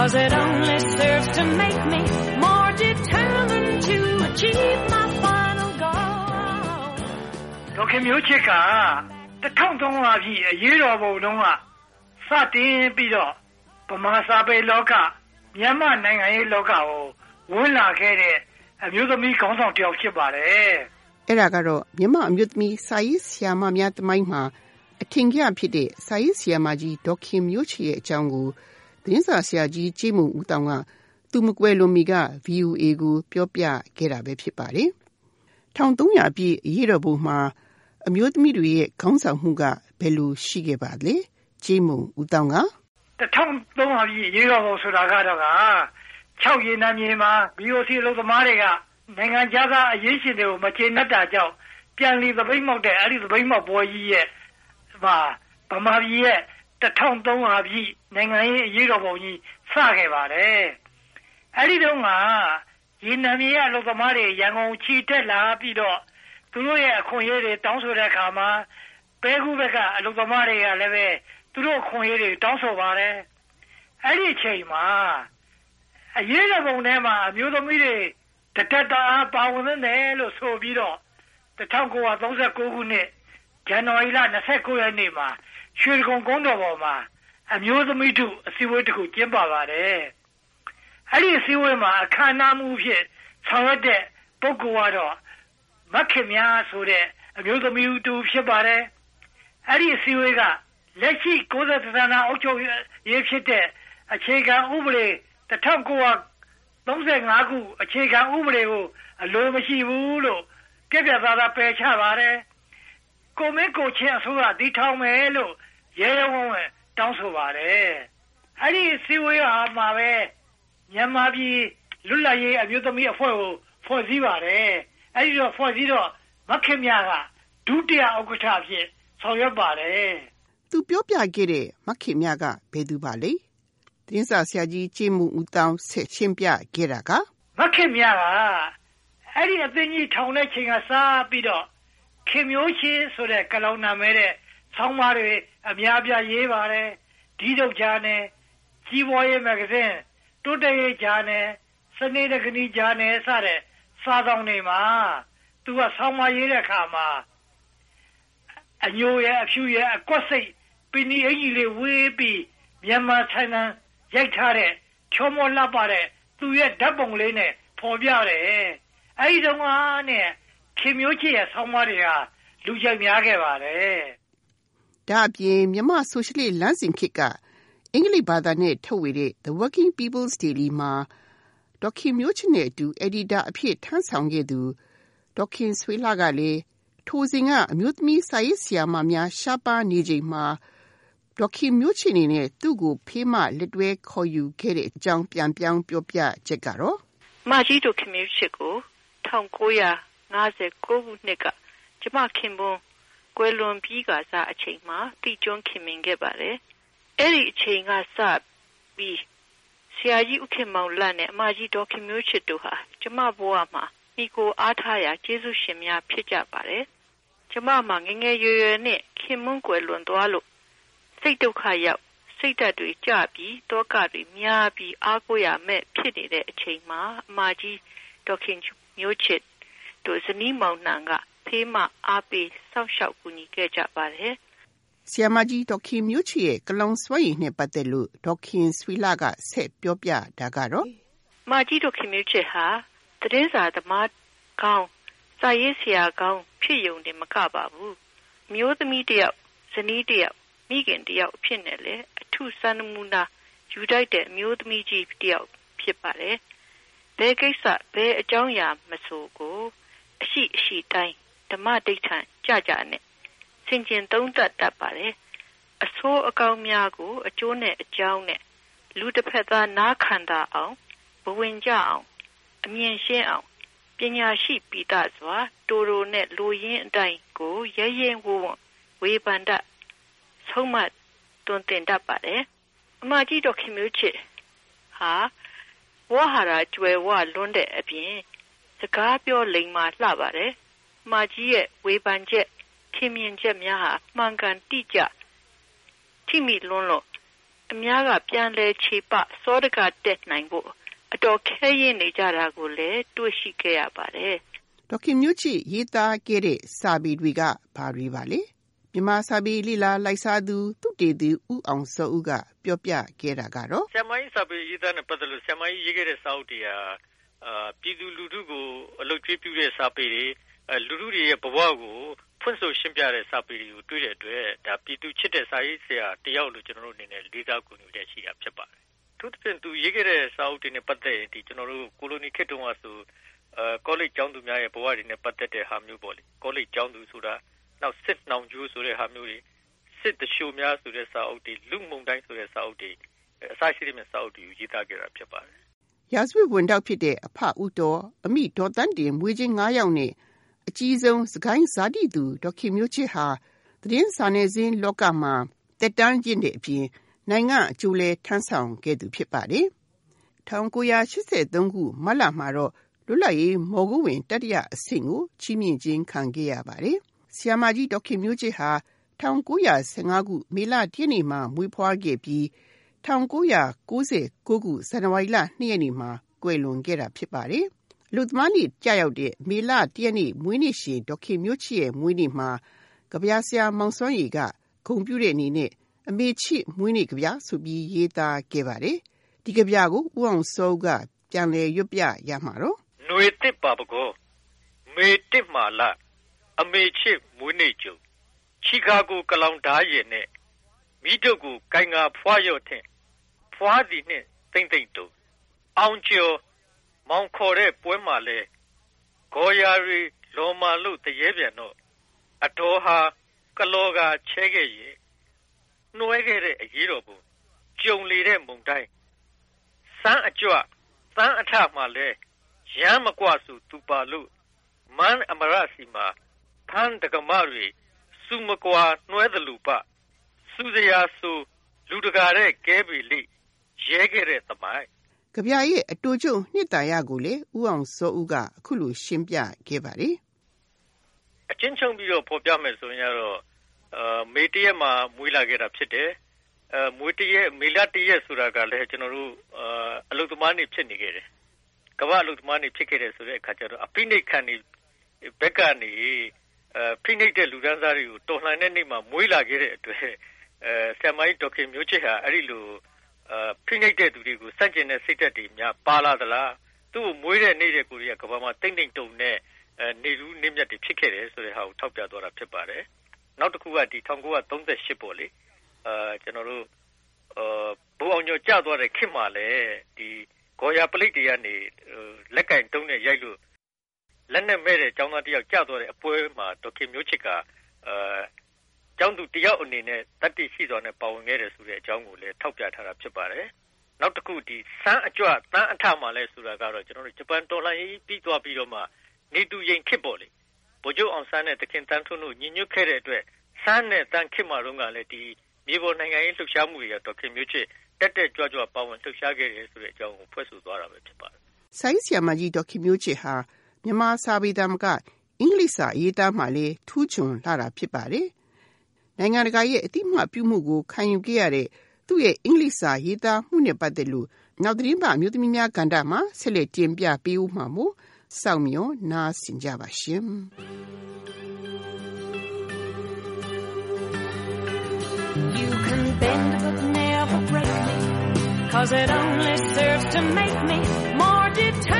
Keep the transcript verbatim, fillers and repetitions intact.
'cause it only serves to make me more determined to achieve my final goal. ဒေါခင်မျိုးချစ်ကတစ်ထောင်သုံးရာပြည့်အရေးတော်ပုံတုန်းကစတင်ပြီးတော့ဗမာစာပေလောကမြန်မာနိုင်ငံရေးလောကကိုဝင်လာခဲ့တဲ့အမျိုးသမီးခေါင်းဆောင်တစ်ယောက်ဖြစ်ပါတယ်။အဲ့ဒါကတော့မြန်မာအမျိုးသမီးစာရေးဆရာမများတမိုင်းမှာအထင်ကြီးဖြစ်တဲ့စာရေးဆရာမကြီးဒေါခင်မျိုးချစ်ရဲ့အကြောင်းကိုသတင်းစာဆရာကြီးကြေးမုံဦးတောင်ကသူမကွယ်လွန်မီက ဗီအိုအေ ကိုပြောပြခဲ့တာပဲဖြစ်ပါတယ်။တစ်ထောင်သုံးရာပြည့်အရေးတော်ပုံမှာအမျိုးသမီးတွေရဲ့ခေါင်းဆောင်မှုကဘယ်လိုရှိခဲ့ပါလဲ။ကြေးမုံဦးတောင်ကတစ်ထောင်သုံးရာပြည့်အရေးတော်ပုံဆိုတာကတော့က၆ရေနံမြေမှာ ဗီအိုစီ အလုပ်သမားတွေကနိုင်ငံခြားသားအရေးရှင်တွေကိုမကျေနပ်တာကြောင့်ပြန်လည်သပိတ်မှောက်တဲ့အဲ့ဒီသပိတ်မှောက်ပွဲကြီးရဲ့ဗမာပြည်ရဲ့တစ်ထောင်သုံးရာပြည့်နိုင်ငံရေးအရေးတော်ပုံကြီးစခဲ့ပါတယ်။အဲ့ဒီတုန်းကရေနံမြေအလုပ်သမားတွေရန်ကုန်ချီတက်လာပြီးတော့သူတို့ရဲ့အခွင့်အရေးတွေတောင်းဆိုတဲ့အခါမှာပဲခုဘက်ကအလုပ်သမားတွေကလည်းပဲသူတို့အခွင့်အရေးတွေတောင်းဆိုပါတယ်။အဲ့ဒီအချိန်မှာအရေးတော်ပုံထဲမှာအမျိုးသမီးတွေတတက်တာပါဝင်တယ်လို့ဆိုပြီးတော့တစ်ထောင်ကိုးရာသုံးဆယ်ကိုခုနှစ်ဇန်နဝါရီလ၂၉ရက်နေ့မှာရွှေကုံကုန်းတော်ပေါ်မှာအမျိုးသမီးတို့အစည်းအဝေးတစ်ခုကျင်းပပါတယ်။အဲ့ဒီအစည်းအဝေးမှာအခမ်းအနားမှုဖြစ်ဆောင်ရွက်တဲ့ပုဂ္ဂိုလ်ကတော့မခင်များဆိုတဲ့အမျိုးသမီးတူဖြစ်ပါတယ်။အဲ့ဒီအစည်းအဝေးကလက်ရှိကိုယ်စားလှယ်အုပ်ချုပ်ရေးဖြစ်တဲ့အခြေခံဥပဒေတစ်ထောင်ကိုးရာသုံးဆယ်ငါးခုအခြေခံဥပဒေကိုအလိုမရှိဘူးလို့ပြပြသားသားပယ်ချပါတယ်။ကိုမင်းကိုချင်းအစိုးရတည်ထောင်မယ်လို့ရဲရဲဝံ့ဝံ့တောင်းဆိုပါတယ်။အဲ့ဒီစီဝေးဟာမှာပဲမြန်မာပြည်လွတ်လပ်ရေးအမျိုးသမီးအဖွဲ့ကိုဖွဲ့စည်းပါတယ်။အဲ့ဒီတော့ဖွဲ့စည်းတော့မခင်မြကဒုတိယဥက္ကဋ္ဌဖြစ်ဆောင်ရွက်ပါတယ်။သူပြောပြခဲ့တဲ့မခင်မြကဘယ်သူပါလဲ။သတင်းစာဆရာကြီးကြေးမုံဦးတောင်ဆက်ရှင်းပြခဲ့တာကမခင်မြကအဲ့ဒီအသိကြီးထောင်တဲ့ချိန်ကစားပြီးတော့ခင်မျိုးချင်းဆိုတဲ့ကလောင်နာမဲတဲ့ဆောင်းပါးတွေအများပြရေးပါတယ်ဒီတော့ဂျာနယ်ကြီးပွားရေးမဂ္ဂဇင်းတိုးတက်ရေးဂျာနယ်စနေတကနီဂျာနယ်စတဲ့စာဆောင်တွေမှာသူကဆောင်းပါးရေးတဲ့အခါမှာအညိုရဲ့အဖြူရဲ့အကွက်စိတ်ပင်ဒီအကြီးလေးဝေးပြီးမြန်မာဆိုင်ငံရိုက်ထားတဲ့ချောမောလှပတဲ့သူရဲ့ဓာတ်ပုံလေးနဲ့ဖော်ပြတယ်အဲ့ဒီတော့ကနဲ့ခင်မျိုးချစ်ရဲ့ဆောင်းပါးတွေဟာလူကြိုက်များခဲ့ပါတယ်ဒါအပြင်မြန်မာဆိုရှယ်လစ်လမ်းစဉ်ခေတ်ကအင်္ဂလိပ်ဘာသာနဲ့ထုတ်ဝေတဲ့ The Working People's Daily မှာဒေါခင်မျိုးချစ်နဲ့အတူအက်ဒီတာအဖြစ်ထမ်းဆောင်ခဲ့သူဒေါခင်ဆွေလှကလည်းထိုစဉ်ကအမျိုးသမီးစာရေးဆရာမများရှားပါးနေချိန်မှာဒေါခင်မျိုးချစ်နေနဲ့သူ့ကိုဖေးမလက်တွဲခေါ်ယူခဲ့တဲ့အကြောင်းပြန်ပြောင်းပြောပြချက်ကတော့မကြီးဒေါခင်မျိုးချစ်ကို၁၉၅၉ခုနှစ်ကကျမခင်ပွန်းကွယ်လွန်ပြီးကစားအချိန်မှာတိကျွန်းခင်မင်ခဲ့ပါတယ်။အဲ့ဒီအချိန်ကစပြီးဆရာကြီးဦးခင်မောင်လတ်နဲ့အမကြီးဒေါခင်မျိုးချစ်တို့ဟာကျမဘဝမှာမိကိုအားထားရာကျေးဇူးရှင်များဖြစ်ကြပါတယ်။ကျမမှာငငယ်ရွယ်ရွယ်နဲ့ခင်မွန်းကွယ်လွန်သွားလို့စိတ်ဒုက္ခရောက်စိတ်ဓာတ်တွေကျပြီးတောကတွေများပြီးအားကိုးရမဲ့ဖြစ်နေတဲ့အချိန်မှာအမကြီးဒေါခင်မျိုးချစ်တို့ဇနီးမောင်နှံကဖေးမအားပေးစောင့်ရှောက်ကူညီခဲ့ကြပါတယ်။ဆီယမကြီးဒေါခင်မျိုးချစ်ရဲ့ကလောင်စွမ်းရည်နဲ့ပတ်သက်လို့ဒေါခင်ဆွေလှကဆက်ပြောပြတာကတော့မကြီးဒေါခင်မျိုးချစ်ဟာသတင်းစာသမားကောင်းစာရေးဆရာကောင်းဖြစ်ရုံနဲ့မကပါဘူး။မျိုးသမီးတယောက်ဇနီးတယောက်မိခင်တယောက်ဖြစ်နေလေအထုစံနမူနာယူတိုက်တဲ့အမျိုးသမီးကြီးတယောက်ဖြစ်ပါတယ်။ဘယ်ကိစ္စဘယ်အကြောင်းအရာမဆိုကိုအရှိအရှိတိုင်းဓမ္မဒိဋ္ဌံကြကြနဲ့ဆင်ခြင်သုံးသပ်တတ်ပါတယ်အဆိုးအကောင်းများကိုအကျိုးနဲ့အကြောင်းနဲ့လူတစ်ဖက်သားနားခံတာအောင်ဘဝင်ကြအောင်အမြင်ရှင်းအောင်ပညာရှိပိတစွာတိုတိုနဲ့လူရင်းအတိုင်းကိုရဲရဲဝဝဝေဖန်တတ်ဆုံးမတွင်တင်တတ်ပါတယ်အမကြီးဒေါခင်မျိုးချစ်ဟာဝါဟာရကျွယ်ဝလွန်းတဲ့အပြင်စကားပြောလိမ္မာလှပါတယ်။မကြီးရဲ့ဝေဖန်ချက်ထင်မြင်ချက်များဟာမှန်ကန်တိကျထိမိလွန်းလို့အများကပြန်လဲခြေပစောဒကတက်နိုင်ဖို့အတော်ခဲရင်နေကြတာကိုလည်းတွေ့ရှိခဲ့ရပါတယ်ဒေါက်ခင်မျိုးချစ်ရေးသားခဲ့တဲ့စာပေတွေကဘာတွေပါလဲမြန်မာစာပေလေ့လာလိုက်စားသူသူတေသူဦးအောင်စောဦးကပြောပြခဲ့တာကတော့ဆရာမကြီးစာပေရေးသားနဲ့ပတ်သက်လို့ဆရာမကြီးရေးခဲ့တဲ့စာအုပ်တွေဟာအာပြည်သူလူထုကိုအလုပ်ကျွေးပြုတဲ့စာပေတွေလူထုတွေရဲ့ဘဝကိုဖွင့်ဆိုရှင်းပြတဲ့စာပေတွေကိုတွေ့တဲ့အတွက်ဒါပြည်သူချစ်တဲ့စာရေးဆရာတယောက်လို့ကျွန်တော်တို့အနေနဲ့လေးစားကူညီတဲ့ရှိတာဖြစ်ပါတယ်။သူတစ်ပြင်သူရေးခဲ့တဲ့စာအုပ်တွေနဲ့ပတ်သက်ရင်ဒီကျွန်တော်တို့ကိုလိုနီခေတ်တုန်းကဆိုအာကောလိပ်ကျောင်းသူများရဲ့ဘဝတွေနဲ့ပတ်သက်တဲ့ဟာမျိုးပေါ့လေ။ကောလိပ်ကျောင်းသူဆိုတာနောက်စစ်နှောင်ကျိုးဆိုတဲ့ဟာမျိုးတွေစစ်တရှိုးများဆိုတဲ့စာအုပ်တွေလူမှုန်တိုင်းဆိုတဲ့စာအုပ်တွေအစရှိတဲ့စာအုပ်တွေကိုရေးသားခဲ့တာဖြစ်ပါတယ်။ရာဇဝတ်ဝန်တောက်ဖြစ်တဲ့အဖဦးတော်အမိဒေါ်တန်းတင်မွေးချင်း၅ယောက်နဲ့အကြီးဆုံးစကိုင်းဇာတိသူဒေါက်ခင်မျိုးချစ်ဟာသတင်းစာနယ်ဇင်းလောကမှာတက်တန်းကျင့်တဲ့အပြင်နိုင်ငံအကျိုးလဲထမ်းဆောင်ခဲ့သူဖြစ်ပါတယ်။၁၉၈၃ခုမတ်လမှာတော့လွတ်လပ်ရေးမော်ဂူးဝင်တတိယအဆင့်ကိုချီးမြှင့်ခြင်းခံခဲ့ရပါတယ်။ဆရာမကြီးဒေါက်ခင်မျိုးချစ်ဟာ၁၉၁၅ခုမေလ၁ရက်နေ့မှာမွေးဖွားခဲ့ပြီး၁၉၉၉ခုဇန်နဝါရီလ၂ရက်နေ့မှာကွယ်လွန်ခဲ့တာဖြစ်ပါတယ်။လူသမားနေ့ကြာရောက်တဲ့မေလ၁ရက်နေ့မွေးနေ့ရှင်ဒေါက်ခင်မျိုးချစ်ရဲ့မွေးနေ့မှာကဗျာဆရာမောင်စွမ်းရည်ကဂုဏ်ပြုတဲ့အနေနဲ့အမေချစ်မွေးနေ့ကဗျာဆိုပြီးရေးသားခဲ့ပါတယ်။ဒီကဗျာကိုဦးအောင်စောကပြန်လည်ရွတ်ပြရမှာတော့ຫນွေတစ်ပါပကောမေတစ်မာလာအမေချစ်မွေးနေ့ကျုံချီကာကိုကလောင်ဓာရည်နဲ့မိတုတ်ကိုကိုင်ငါဖွားရော့ထင်ဖွားသည်နှင့်တိမ့်တိမ့်တုံအောင်ကျော်မောင်ခေါ်တဲ့ပွဲမှာလဲဂေါ်ယာရီလော်မာလို့တရေပြန်တော့အတော်ဟာကလောကချဲခဲ့ရဲ့နှွဲခဲ့တဲ့အရေးတော်ပုံကြုံလေတဲ့မုန်တိုင်းစမ်းအကြွစမ်းအထမှလဲရမ်းမကွစုသူပါလို့မန်းအမရစီမှာဖန်းတကမတွေစုမကွာနှွဲသလူပစုစရာဆိုလူတကာတဲ့ကဲပေလိရဲခဲ့တဲ့သမိုင်းကဗျာရဲ့အတူကျုံနှစ်တရာကိုလေဦးအောင်စောဦးကအခုလိုရှင်းပြခဲ့ပါတယ်အချင်းချုပ်ပြီးတော့ဖော်ပြမယ်ဆိုရင်တော့အာမေတရက်မှာမွေးလာခဲ့တာဖြစ်တယ်အဲမွေတရက်မေလတရက်ဆိုတာကလည်းကျွန်တော်တို့အာအလုသမားနေဖြစ်နေခဲ့တယ်ကမ္ဘာအလုသမားနေဖြစ်ခဲ့တယ်ဆိုတဲ့အခါကျတော့အပိနိတ်ခံနေဘက်ကနေအဲဖိနှိပ်တဲ့လူဒန်းစားတွေကိုတော်လှန်တဲ့နေ့မှာမွေးလာခဲ့တဲ့အတွက်အဲဆရာမကြီးဒေါက်ခင်မျိုးချစ်ဟာအဲ့ဒီလိုအာဖိနှိပ်တဲ့သူတွေကိုစန့်ကျင်တဲ့စိတ်ဓာတ်တွေများပါလာသလားသူ့ကိုမွေးတဲ့နေ့တဲ့ကိုရီးယားကမ္ဘာမှာတိမ့်တိမ့်တုံနဲ့အဲနေလူနေမြတ်တွေဖြစ်ခဲ့တယ်ဆိုတဲ့ဟာကိုထောက်ပြသွားတာဖြစ်ပါတယ်နောက်တစ်ခုကဒီ၁၉၃၈ပေါ့လေအာကျွန်တော်တို့အာဘူအောင်ညောကြသွားတဲ့ခေတ်မှာလည်းဒီဂေါ်ယာပလိတ်တွေကနေလက်ကင်တုံးနဲ့ရိုက်လို့လက်နဲ့မဲ့တဲ့ကျောင်းသားတယောက်ကြသွားတဲ့အပွဲမှာဒေါက်ခင်မျိုးချစ်ကအာကျောင်းသူတယောက်အနေနဲ့တတ်သိရှိစွာနဲ့ပါဝင်ခဲ့တယ်ဆိုတဲ့အကြောင်းကိုလည်းထောက်ပြထားတာဖြစ်ပါတယ်နောက်တစ်ခုဒီစမ်းအကြွတန်းအထမှာလဲဆိုတာကတော့ကျွန်တော်တို့ဂျပန်တော်လှန်ရေးပြီးသွားပြီးတော့မှနေတူရင်ခေတ်ပေါ့လေဗိုလ်ချုပ်အောင်ဆန်းနဲ့တခင်တန်းထွန်းတို့ညီညွတ်ခဲ့တဲ့အတွက်စမ်းနဲ့တန်းခေတ်မှာတော့ကလည်းဒီမြေပေါ်နိုင်ငံရေးလှုပ်ရှားမှုတွေကဒေါက်ခင်မျိုးချစ်တက်တက်ကြွကြွပါဝင်လှုပ်ရှားခဲ့တယ်ဆိုတဲ့အကြောင်းကိုဖွဲ့ဆိုသွားတာပဲဖြစ်ပါတယ်ဆိုင်းဆီယာမကြီးဒေါက်ခင်မျိုးချစ်ဟာမြန်မာစာပေသားမကအင်္ဂလိပ်စာရေးသားမှလည်းထူးချွန်လာတာဖြစ်ပါတယ်နိုင်ငံတကာရဲ့အတိအမှပြုမှုကိုခံယူခဲ့ရတဲ့သူ့ရဲ့အင်္ဂလိပ်စာရေးသားမှုနဲ့ပတ်သက်လို့နောက်သတင်းပါမျိုးသမီးများကဏ္ဍမှာဆက်လက်တင်ပြပေးဦးမှာမို့စောင့်မျှော်နားဆင်ကြပါရှင် You can bend but never break me, 'cause it only serves to make me more determined.